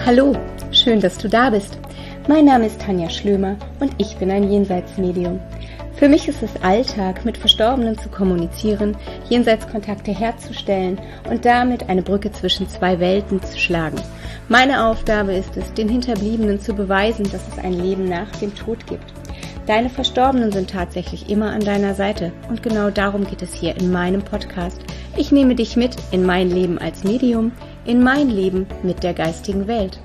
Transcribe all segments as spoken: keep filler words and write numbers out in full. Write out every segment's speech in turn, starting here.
Hallo, schön, dass du da bist. Mein Name ist Tanja Schlömer und ich bin ein Jenseitsmedium. Für mich ist es Alltag, mit Verstorbenen zu kommunizieren, Jenseitskontakte herzustellen und damit eine Brücke zwischen zwei Welten zu schlagen. Meine Aufgabe ist es, den Hinterbliebenen zu beweisen, dass es ein Leben nach dem Tod gibt. Deine Verstorbenen sind tatsächlich immer an deiner Seite und genau darum geht es hier in meinem Podcast. Ich nehme dich mit in mein Leben als Medium, in mein Leben mit der geistigen Welt.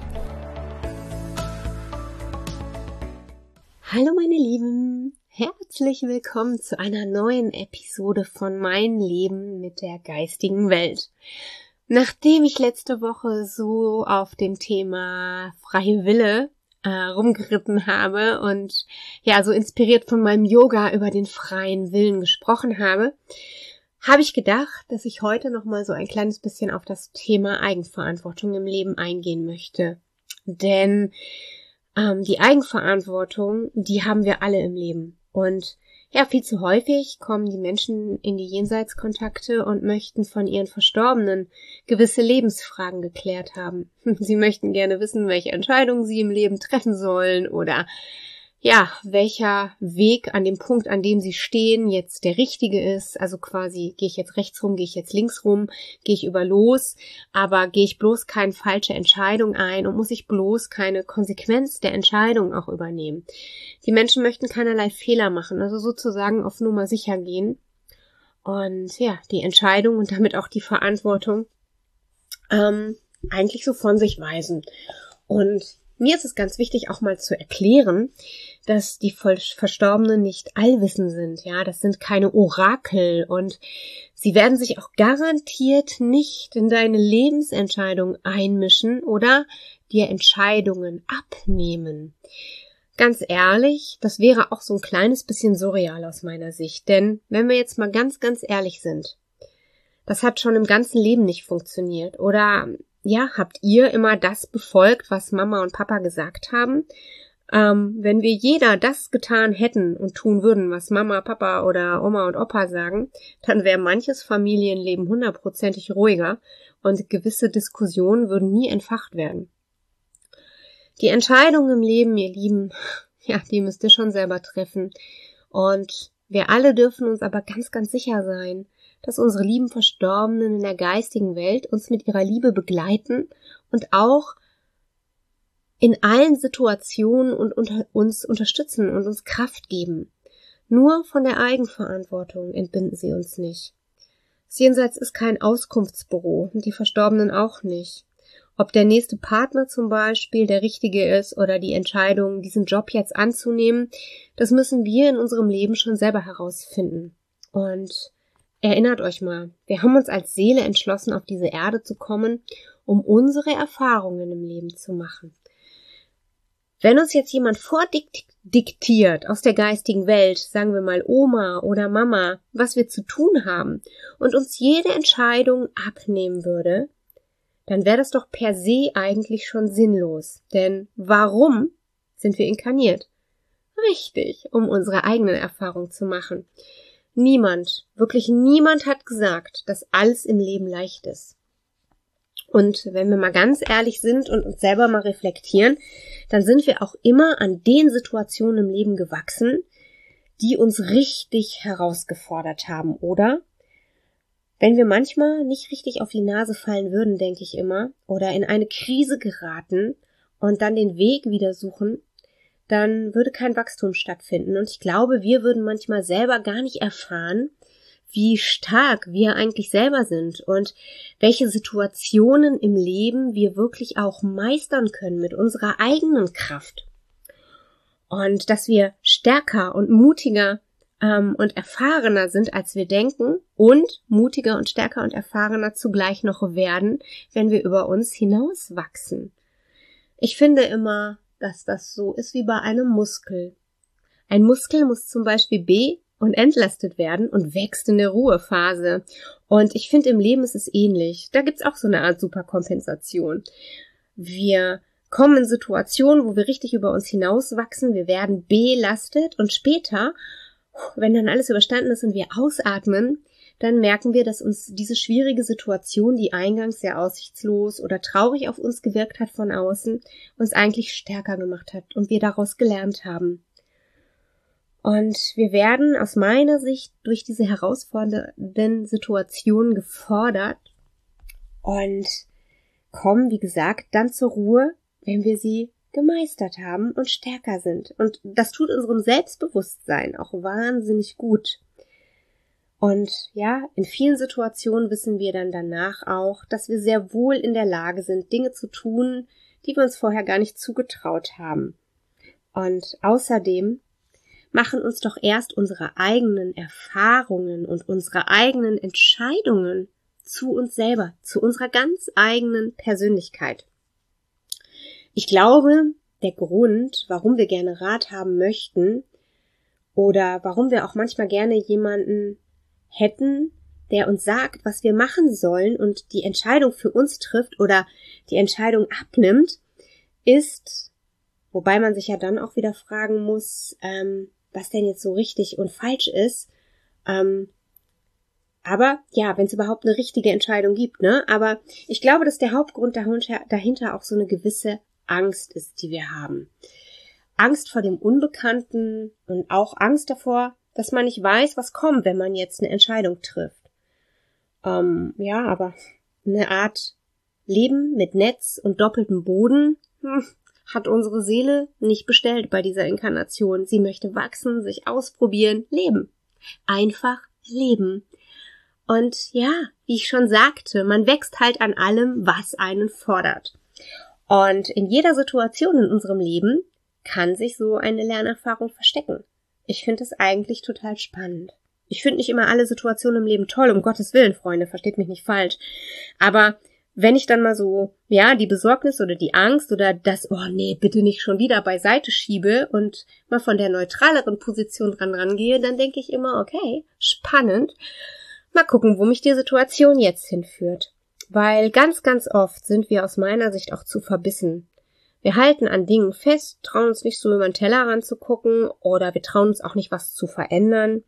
Hallo meine Lieben, herzlich willkommen zu einer neuen Episode von Mein Leben mit der geistigen Welt. Nachdem ich letzte Woche so auf dem Thema freie Wille äh, rumgeritten habe und ja so inspiriert von meinem Yoga über den freien Willen gesprochen habe, habe ich gedacht, dass ich heute nochmal so ein kleines bisschen auf das Thema Eigenverantwortung im Leben eingehen möchte. Denn ähm, die Eigenverantwortung, die haben wir alle im Leben. Und ja, viel zu häufig kommen die Menschen in die Jenseitskontakte und möchten von ihren Verstorbenen gewisse Lebensfragen geklärt haben. Sie möchten gerne wissen, welche Entscheidungen sie im Leben treffen sollen oder ja, welcher Weg an dem Punkt, an dem sie stehen, jetzt der richtige ist. Also quasi, gehe ich jetzt rechts rum, gehe ich jetzt links rum, gehe ich über los, aber gehe ich bloß keine falsche Entscheidung ein und muss ich bloß keine Konsequenz der Entscheidung auch übernehmen. Die Menschen möchten keinerlei Fehler machen, also sozusagen auf Nummer sicher gehen und ja, die Entscheidung und damit auch die Verantwortung ähm, eigentlich so von sich weisen. Und mir ist es ganz wichtig, auch mal zu erklären, dass die Verstorbenen nicht allwissend sind. Ja, das sind keine Orakel und sie werden sich auch garantiert nicht in deine Lebensentscheidung einmischen oder dir Entscheidungen abnehmen. Ganz ehrlich, das wäre auch so ein kleines bisschen surreal aus meiner Sicht. Denn wenn wir jetzt mal ganz, ganz ehrlich sind, das hat schon im ganzen Leben nicht funktioniert. Oder ja, habt ihr immer das befolgt, was Mama und Papa gesagt haben? Ähm, wenn wir jeder das getan hätten und tun würden, was Mama, Papa oder Oma und Opa sagen, dann wäre manches Familienleben hundertprozentig ruhiger und gewisse Diskussionen würden nie entfacht werden. Die Entscheidungen im Leben, ihr Lieben, ja, die müsst ihr schon selber treffen. Und wir alle dürfen uns aber ganz, ganz sicher sein, dass unsere lieben Verstorbenen in der geistigen Welt uns mit ihrer Liebe begleiten und auch in allen Situationen und unter uns unterstützen und uns Kraft geben. Nur von der Eigenverantwortung entbinden sie uns nicht. Das Jenseits ist kein Auskunftsbüro und die Verstorbenen auch nicht. Ob der nächste Partner zum Beispiel der richtige ist oder die Entscheidung, diesen Job jetzt anzunehmen, das müssen wir in unserem Leben schon selber herausfinden. Und erinnert euch mal, wir haben uns als Seele entschlossen, auf diese Erde zu kommen, um unsere Erfahrungen im Leben zu machen. Wenn uns jetzt jemand vordiktiert aus der geistigen Welt, sagen wir mal Oma oder Mama, was wir zu tun haben und uns jede Entscheidung abnehmen würde, dann wäre das doch per se eigentlich schon sinnlos. Denn warum sind wir inkarniert? Richtig, um unsere eigenen Erfahrungen zu machen. Niemand, wirklich niemand hat gesagt, dass alles im Leben leicht ist. Und wenn wir mal ganz ehrlich sind und uns selber mal reflektieren, dann sind wir auch immer an den Situationen im Leben gewachsen, die uns richtig herausgefordert haben, oder? Wenn wir manchmal nicht richtig auf die Nase fallen würden, denke ich immer, oder in eine Krise geraten und dann den Weg wieder suchen, dann würde kein Wachstum stattfinden. Und ich glaube, wir würden manchmal selber gar nicht erfahren, wie stark wir eigentlich selber sind und welche Situationen im Leben wir wirklich auch meistern können mit unserer eigenen Kraft. Und dass wir stärker und mutiger ähm, und erfahrener sind, als wir denken und mutiger und stärker und erfahrener zugleich noch werden, wenn wir über uns hinauswachsen. Ich finde immer, dass das so ist wie bei einem Muskel. Ein Muskel muss zum Beispiel be- und entlastet werden und wächst in der Ruhephase. Und ich finde, im Leben ist es ähnlich. Da gibt's auch so eine Art Superkompensation. Wir kommen in Situationen, wo wir richtig über uns hinauswachsen, wir werden belastet und später, wenn dann alles überstanden ist und wir ausatmen, dann merken wir, dass uns diese schwierige Situation, die eingangs sehr aussichtslos oder traurig auf uns gewirkt hat von außen, uns eigentlich stärker gemacht hat und wir daraus gelernt haben. Und wir werden aus meiner Sicht durch diese herausfordernden Situationen gefordert und kommen, wie gesagt, dann zur Ruhe, wenn wir sie gemeistert haben und stärker sind. Und das tut unserem Selbstbewusstsein auch wahnsinnig gut. Und ja, in vielen Situationen wissen wir dann danach auch, dass wir sehr wohl in der Lage sind, Dinge zu tun, die wir uns vorher gar nicht zugetraut haben. Und außerdem machen uns doch erst unsere eigenen Erfahrungen und unsere eigenen Entscheidungen zu uns selber, zu unserer ganz eigenen Persönlichkeit. Ich glaube, der Grund, warum wir gerne Rat haben möchten oder warum wir auch manchmal gerne jemanden hätten, der uns sagt, was wir machen sollen und die Entscheidung für uns trifft oder die Entscheidung abnimmt, ist, wobei man sich ja dann auch wieder fragen muss, ähm, was denn jetzt so richtig und falsch ist. Ähm, aber ja, wenn es überhaupt eine richtige Entscheidung gibt, ne? Aber ich glaube, dass der Hauptgrund dahinter, dahinter auch so eine gewisse Angst ist, die wir haben. Angst vor dem Unbekannten und auch Angst davor, dass man nicht weiß, was kommt, wenn man jetzt eine Entscheidung trifft. Ähm, ja, aber eine Art Leben mit Netz und doppeltem Boden hm, hat unsere Seele nicht bestellt bei dieser Inkarnation. Sie möchte wachsen, sich ausprobieren, leben. Einfach leben. Und ja, wie ich schon sagte, man wächst halt an allem, was einen fordert. Und in jeder Situation in unserem Leben kann sich so eine Lernerfahrung verstecken. Ich finde es eigentlich total spannend. Ich finde nicht immer alle Situationen im Leben toll, um Gottes Willen, Freunde, versteht mich nicht falsch. Aber wenn ich dann mal so, ja, die Besorgnis oder die Angst oder das, oh nee, bitte nicht schon wieder beiseite schiebe und mal von der neutraleren Position dran rangehe, dann denke ich immer, okay, spannend. Mal gucken, wo mich die Situation jetzt hinführt. Weil ganz, ganz oft sind wir aus meiner Sicht auch zu verbissen. Wir halten an Dingen fest, trauen uns nicht so über den Tellerrand zu gucken oder wir trauen uns auch nicht, was zu verändern.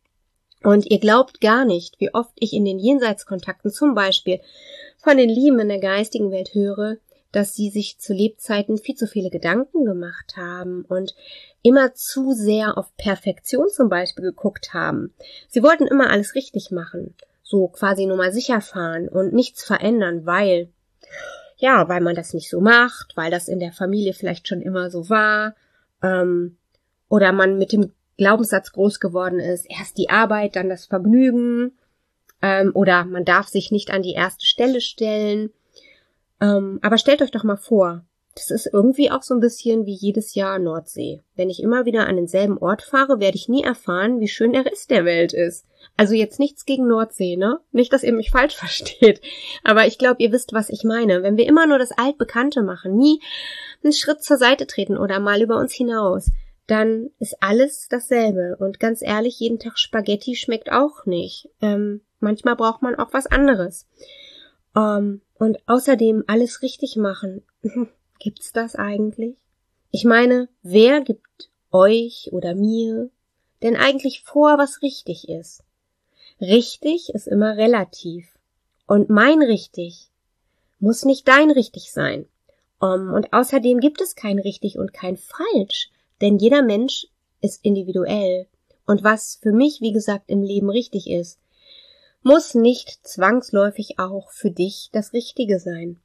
Und ihr glaubt gar nicht, wie oft ich in den Jenseitskontakten zum Beispiel von den Lieben in der geistigen Welt höre, dass sie sich zu Lebzeiten viel zu viele Gedanken gemacht haben und immer zu sehr auf Perfektion zum Beispiel geguckt haben. Sie wollten immer alles richtig machen, so quasi nur mal sicher fahren und nichts verändern, weil, ja, weil man das nicht so macht, weil das in der Familie vielleicht schon immer so war, ähm, oder man mit dem Glaubenssatz groß geworden ist, erst die Arbeit, dann das Vergnügen, ähm, oder man darf sich nicht an die erste Stelle stellen. Ähm, aber stellt euch doch mal vor, das ist irgendwie auch so ein bisschen wie jedes Jahr Nordsee. Wenn ich immer wieder an denselben Ort fahre, werde ich nie erfahren, wie schön der Rest der Welt ist. Also jetzt nichts gegen Nordsee, ne? Nicht, dass ihr mich falsch versteht. Aber ich glaube, ihr wisst, was ich meine. Wenn wir immer nur das Altbekannte machen, nie einen Schritt zur Seite treten oder mal über uns hinaus, dann ist alles dasselbe. Und ganz ehrlich, jeden Tag Spaghetti schmeckt auch nicht. Ähm, manchmal braucht man auch was anderes. Ähm, und außerdem alles richtig machen. Gibt's das eigentlich? Ich meine, wer gibt euch oder mir denn eigentlich vor, was richtig ist? Richtig ist immer relativ. Und mein richtig muss nicht dein richtig sein. Um, und außerdem gibt es kein richtig und kein falsch. Denn jeder Mensch ist individuell. Und was für mich, wie gesagt, im Leben richtig ist, muss nicht zwangsläufig auch für dich das Richtige sein.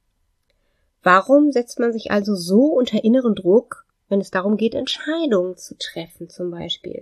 Warum setzt man sich also so unter inneren Druck, wenn es darum geht, Entscheidungen zu treffen zum Beispiel?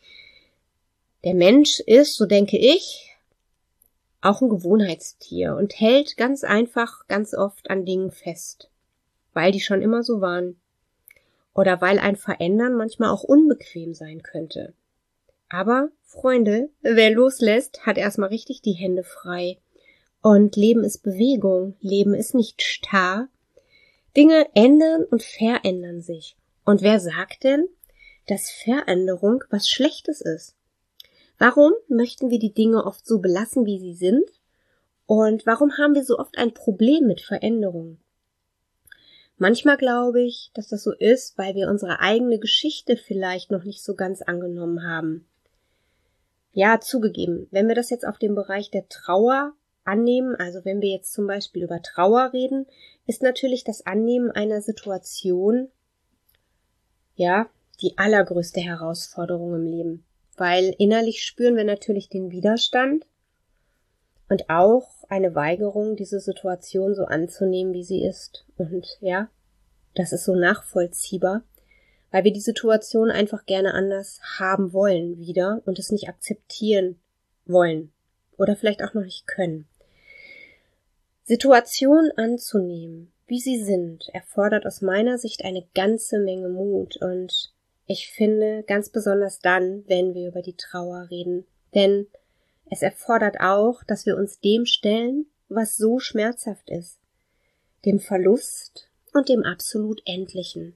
Der Mensch ist, so denke ich, auch ein Gewohnheitstier und hält ganz einfach, ganz oft an Dingen fest, weil die schon immer so waren. Oder weil ein Verändern manchmal auch unbequem sein könnte. Aber, Freunde, wer loslässt, hat erstmal richtig die Hände frei. Und Leben ist Bewegung, Leben ist nicht starr. Dinge ändern und verändern sich. Und wer sagt denn, dass Veränderung was Schlechtes ist? Warum möchten wir die Dinge oft so belassen, wie sie sind? Und warum haben wir so oft ein Problem mit Veränderung? Manchmal glaube ich, dass das so ist, weil wir unsere eigene Geschichte vielleicht noch nicht so ganz angenommen haben. ja, zugegeben, wenn wir das jetzt auf den Bereich der Trauer annehmen, also wenn wir jetzt zum Beispiel über Trauer reden, ist natürlich das Annehmen einer Situation, ja, die allergrößte Herausforderung im Leben. Weil innerlich spüren wir natürlich den Widerstand und auch eine Weigerung, diese Situation so anzunehmen, wie sie ist. Und ja, das ist so nachvollziehbar, weil wir die Situation einfach gerne anders haben wollen wieder und es nicht akzeptieren wollen oder vielleicht auch noch nicht können. Situationen anzunehmen, wie sie sind, erfordert aus meiner Sicht eine ganze Menge Mut und ich finde ganz besonders dann, wenn wir über die Trauer reden, denn es erfordert auch, dass wir uns dem stellen, was so schmerzhaft ist, dem Verlust und dem absolut Endlichen.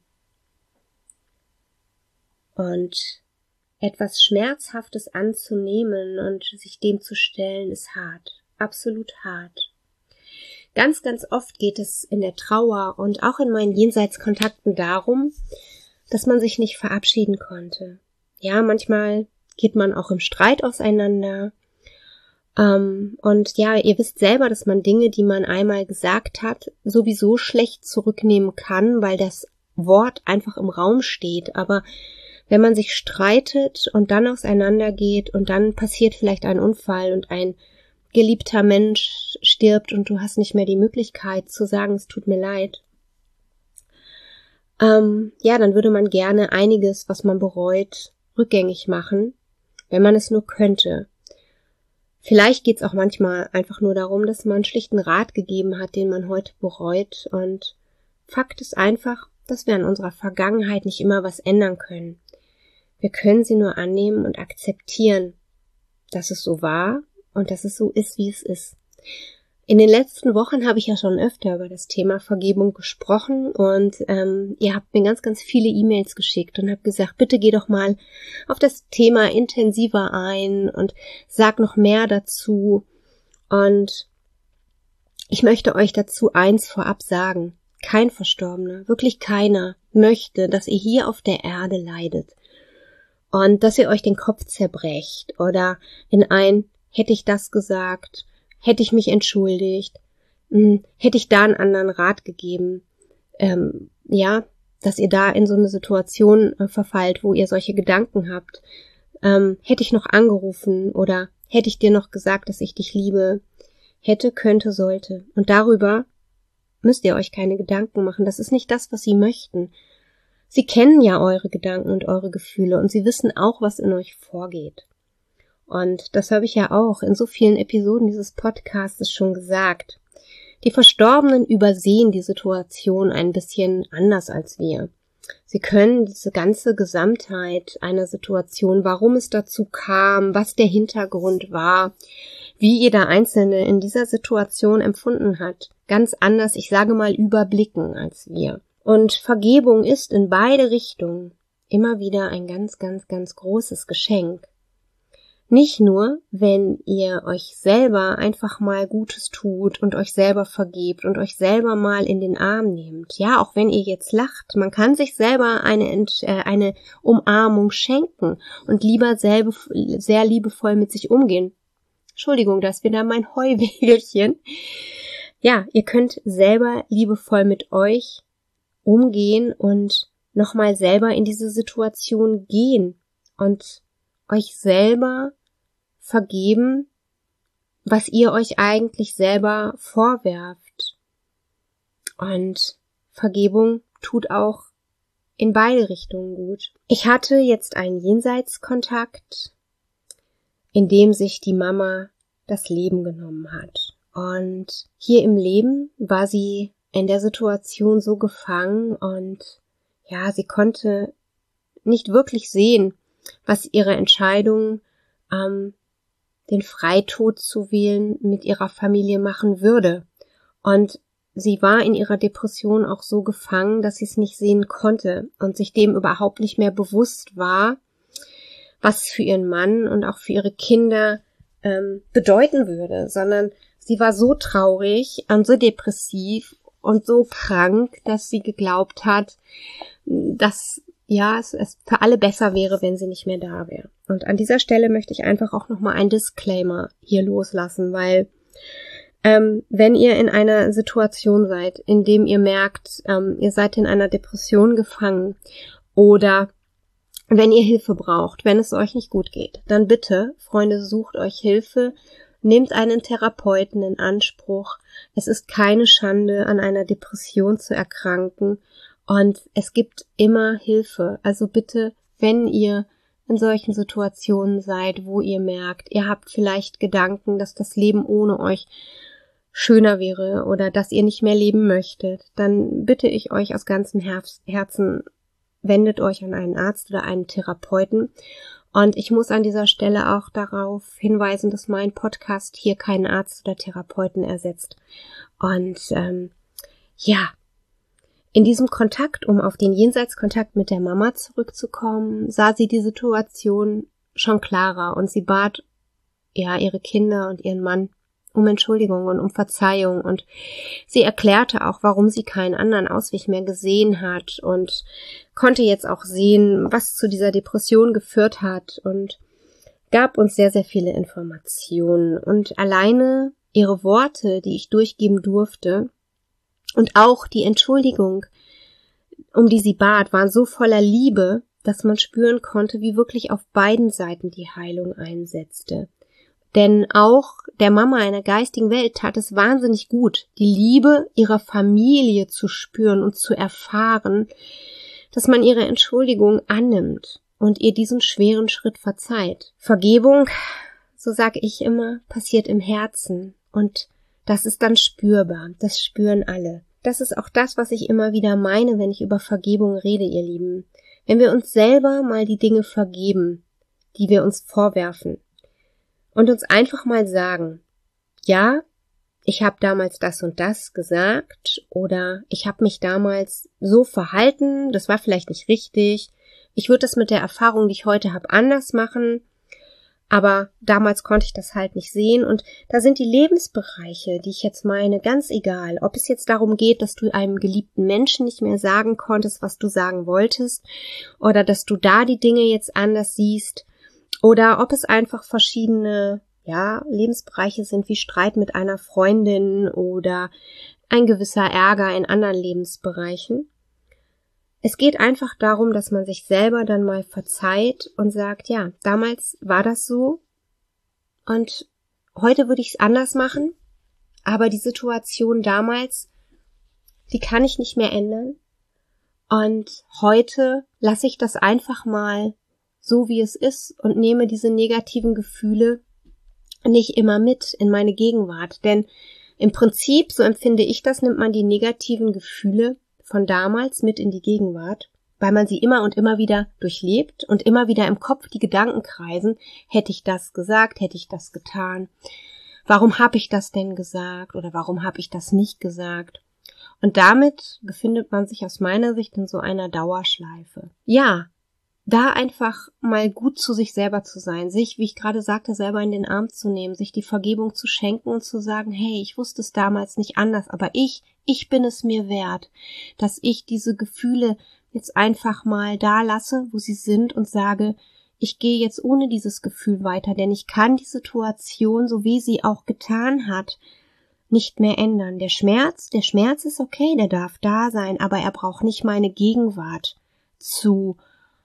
Und etwas Schmerzhaftes anzunehmen und sich dem zu stellen, ist hart, absolut hart. Ganz, ganz oft geht es in der Trauer und auch in meinen Jenseitskontakten darum, dass man sich nicht verabschieden konnte. Ja, manchmal geht man auch im Streit auseinander. Ähm, und ja, ihr wisst selber, dass man Dinge, die man einmal gesagt hat, sowieso schlecht zurücknehmen kann, weil das Wort einfach im Raum steht. Aber wenn man sich streitet und dann auseinandergeht und dann passiert vielleicht ein Unfall und ein geliebter Mensch stirbt und du hast nicht mehr die Möglichkeit zu sagen, es tut mir leid, Ähm, ja, dann würde man gerne einiges, was man bereut, rückgängig machen, wenn man es nur könnte. Vielleicht geht's auch manchmal einfach nur darum, dass man schlicht einen Rat gegeben hat, den man heute bereut. Und Fakt ist einfach, dass wir an unserer Vergangenheit nicht immer was ändern können. Wir können sie nur annehmen und akzeptieren, dass es so war und dass es so ist, wie es ist. In den letzten Wochen habe ich ja schon öfter über das Thema Vergebung gesprochen und ähm, ihr habt mir ganz, ganz viele E-Mails geschickt und habt gesagt, bitte geh doch mal auf das Thema intensiver ein und sag noch mehr dazu. Und ich möchte euch dazu eins vorab sagen. Kein Verstorbener, wirklich keiner, möchte, dass ihr hier auf der Erde leidet und dass ihr euch den Kopf zerbrecht oder in ein, hätte ich das gesagt, hätte ich mich entschuldigt, hätte ich da einen anderen Rat gegeben, ähm, ja, dass ihr da in so eine Situation äh, verfallt, wo ihr solche Gedanken habt, ähm, hätte ich noch angerufen oder hätte ich dir noch gesagt, dass ich dich liebe, hätte, könnte, sollte. Und darüber müsst ihr euch keine Gedanken machen. Das ist nicht das, was sie möchten. Sie kennen ja eure Gedanken und eure Gefühle und sie wissen auch, was in euch vorgeht. Und das habe ich ja auch in so vielen Episoden dieses Podcasts schon gesagt. Die Verstorbenen übersehen die Situation ein bisschen anders als wir. Sie können diese ganze Gesamtheit einer Situation, warum es dazu kam, was der Hintergrund war, wie jeder Einzelne in dieser Situation empfunden hat, ganz anders, ich sage mal, überblicken als wir. Und Vergebung ist in beide Richtungen immer wieder ein ganz, ganz, ganz großes Geschenk. Nicht nur, wenn ihr euch selber einfach mal Gutes tut und euch selber vergebt und euch selber mal in den Arm nehmt. Ja, auch wenn ihr jetzt lacht, man kann sich selber eine, äh, eine Umarmung schenken und lieber selber, sehr liebevoll mit sich umgehen. Entschuldigung, das ist wieder mein Heuwägelchen. Ja, ihr könnt selber liebevoll mit euch umgehen und nochmal selber in diese Situation gehen und euch selber vergeben, was ihr euch eigentlich selber vorwerft. Und Vergebung tut auch in beide Richtungen gut. Ich hatte jetzt einen Jenseitskontakt, in dem sich die Mama das Leben genommen hat. Und hier im Leben war sie in der Situation so gefangen und ja, sie konnte nicht wirklich sehen, was ihre Entscheidung, ähm, den Freitod zu wählen, mit ihrer Familie machen würde. Und sie war in ihrer Depression auch so gefangen, dass sie es nicht sehen konnte und sich dem überhaupt nicht mehr bewusst war, was für ihren Mann und auch für ihre Kinder ähm, bedeuten würde, sondern sie war so traurig und so depressiv und so krank, dass sie geglaubt hat, dass ja, es, es für alle besser wäre, wenn sie nicht mehr da wäre. Und an dieser Stelle möchte ich einfach auch nochmal einen Disclaimer hier loslassen, weil ähm, wenn ihr in einer Situation seid, in dem ihr merkt, ähm, ihr seid in einer Depression gefangen oder wenn ihr Hilfe braucht, wenn es euch nicht gut geht, dann bitte, Freunde, sucht euch Hilfe, nehmt einen Therapeuten in Anspruch. Es ist keine Schande, an einer Depression zu erkranken. Und es gibt immer Hilfe. Also bitte, wenn ihr in solchen Situationen seid, wo ihr merkt, ihr habt vielleicht Gedanken, dass das Leben ohne euch schöner wäre oder dass ihr nicht mehr leben möchtet, dann bitte ich euch aus ganzem Herzen, wendet euch an einen Arzt oder einen Therapeuten. Und ich muss an dieser Stelle auch darauf hinweisen, dass mein Podcast hier keinen Arzt oder Therapeuten ersetzt. Und ähm, ja, in diesem Kontakt, um auf den Jenseitskontakt mit der Mama zurückzukommen, sah sie die Situation schon klarer und sie bat ja ihre Kinder und ihren Mann um Entschuldigung und um Verzeihung und sie erklärte auch, warum sie keinen anderen Ausweg mehr gesehen hat und konnte jetzt auch sehen, was zu dieser Depression geführt hat und gab uns sehr, sehr viele Informationen und alleine ihre Worte, die ich durchgeben durfte, und auch die Entschuldigung, um die sie bat, waren so voller Liebe, dass man spüren konnte, wie wirklich auf beiden Seiten die Heilung einsetzte. Denn auch der Mama einer geistigen Welt tat es wahnsinnig gut, die Liebe ihrer Familie zu spüren und zu erfahren, dass man ihre Entschuldigung annimmt und ihr diesen schweren Schritt verzeiht. Vergebung, so sage ich immer, passiert im Herzen und das ist dann spürbar, das spüren alle. Das ist auch das, was ich immer wieder meine, wenn ich über Vergebung rede, ihr Lieben. Wenn wir uns selber mal die Dinge vergeben, die wir uns vorwerfen und uns einfach mal sagen, ja, ich habe damals das und das gesagt oder ich habe mich damals so verhalten, das war vielleicht nicht richtig, ich würde das mit der Erfahrung, die ich heute habe, anders machen, aber damals konnte ich das halt nicht sehen und da sind die Lebensbereiche, die ich jetzt meine, ganz egal, ob es jetzt darum geht, dass du einem geliebten Menschen nicht mehr sagen konntest, was du sagen wolltest oder dass du da die Dinge jetzt anders siehst oder ob es einfach verschiedene, ja, Lebensbereiche sind wie Streit mit einer Freundin oder ein gewisser Ärger in anderen Lebensbereichen. Es geht einfach darum, dass man sich selber dann mal verzeiht und sagt, ja, damals war das so und heute würde ich es anders machen, aber die Situation damals, die kann ich nicht mehr ändern und heute lasse ich das einfach mal so, wie es ist und nehme diese negativen Gefühle nicht immer mit in meine Gegenwart, denn im Prinzip, so empfinde ich das, nimmt man die negativen Gefühle von damals mit in die Gegenwart, weil man sie immer und immer wieder durchlebt und immer wieder im Kopf die Gedanken kreisen, hätte ich das gesagt, hätte ich das getan, warum habe ich das denn gesagt oder warum habe ich das nicht gesagt? Und damit befindet man sich aus meiner Sicht in so einer Dauerschleife. Ja, da einfach mal gut zu sich selber zu sein, sich, wie ich gerade sagte, selber in den Arm zu nehmen, sich die Vergebung zu schenken und zu sagen, hey, ich wusste es damals nicht anders, aber ich, ich bin es mir wert, dass ich diese Gefühle jetzt einfach mal da lasse, wo sie sind und sage, ich gehe jetzt ohne dieses Gefühl weiter, denn ich kann die Situation, so wie sie auch getan hat, nicht mehr ändern. Der Schmerz, der Schmerz ist okay, der darf da sein, aber er braucht nicht meine Gegenwart zu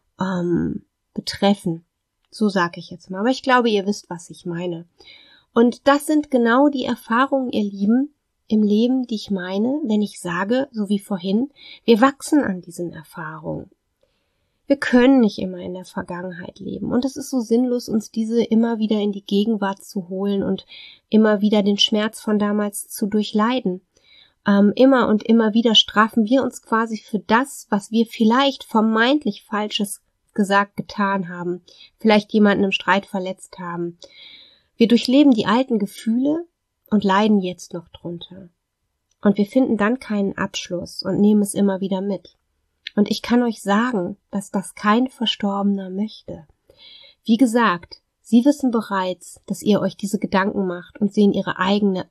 ähm, betreffen. So sage ich jetzt mal. Aber ich glaube, ihr wisst, was ich meine. Und das sind genau die Erfahrungen, ihr Lieben, im Leben, die ich meine, wenn ich sage, so wie vorhin, wir wachsen an diesen Erfahrungen. Wir können nicht immer in der Vergangenheit leben und es ist so sinnlos, uns diese immer wieder in die Gegenwart zu holen und immer wieder den Schmerz von damals zu durchleiden. Ähm, immer und immer wieder strafen wir uns quasi für das, was wir vielleicht vermeintlich Falsches gesagt, getan haben, vielleicht jemanden im Streit verletzt haben. Wir durchleben die alten Gefühle und leiden jetzt noch drunter. Und wir finden dann keinen Abschluss und nehmen es immer wieder mit. Und ich kann euch sagen, dass das kein Verstorbener möchte. Wie gesagt, sie wissen bereits, dass ihr euch diese Gedanken macht und sehen ihre eigene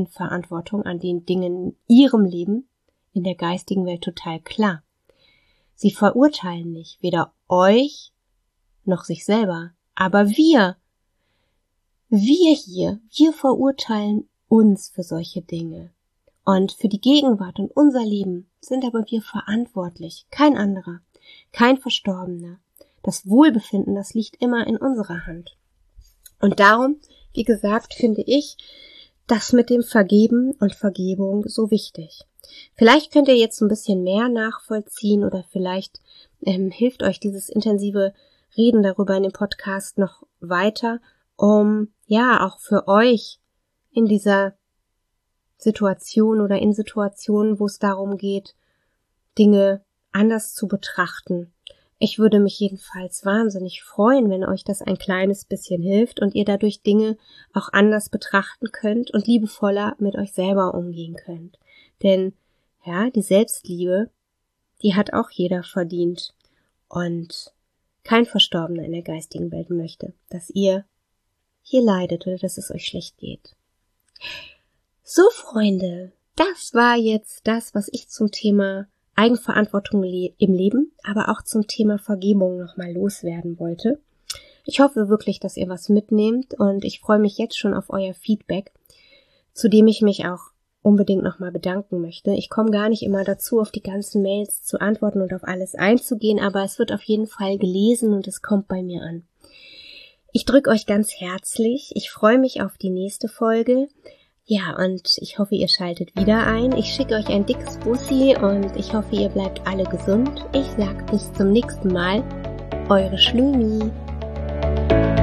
Eigenverantwortung an den Dingen in ihrem Leben in der geistigen Welt total klar. Sie verurteilen nicht, weder euch noch sich selber. Aber wir, wir hier, wir verurteilen uns für solche Dinge. Und für die Gegenwart und unser Leben sind aber wir verantwortlich, kein anderer, kein Verstorbener. Das Wohlbefinden, das liegt immer in unserer Hand. Und darum, wie gesagt, finde ich das mit dem Vergeben und Vergebung so wichtig. Vielleicht könnt ihr jetzt ein bisschen mehr nachvollziehen oder vielleicht ähm, hilft euch dieses intensive Reden darüber in dem Podcast noch weiter, um ja auch für euch in dieser Situation oder in Situationen, wo es darum geht, Dinge anders zu betrachten. Ich würde mich jedenfalls wahnsinnig freuen, wenn euch das ein kleines bisschen hilft und ihr dadurch Dinge auch anders betrachten könnt und liebevoller mit euch selber umgehen könnt. Denn ja, die Selbstliebe, die hat auch jeder verdient und kein Verstorbener in der geistigen Welt möchte, dass ihr hier leidet oder dass es euch schlecht geht. So, Freunde, das war jetzt das, was ich zum Thema Eigenverantwortung le- im Leben, aber auch zum Thema Vergebung nochmal loswerden wollte. Ich hoffe wirklich, dass ihr was mitnehmt und ich freue mich jetzt schon auf euer Feedback, zu dem ich mich auch unbedingt nochmal bedanken möchte. Ich komme gar nicht immer dazu, auf die ganzen Mails zu antworten und auf alles einzugehen, aber es wird auf jeden Fall gelesen und es kommt bei mir an. Ich drücke euch ganz herzlich. Ich freue mich auf die nächste Folge. Ja, und ich hoffe, ihr schaltet wieder ein. Ich schicke euch ein dickes Bussi und ich hoffe, ihr bleibt alle gesund. Ich sag bis zum nächsten Mal. Eure Schlümi.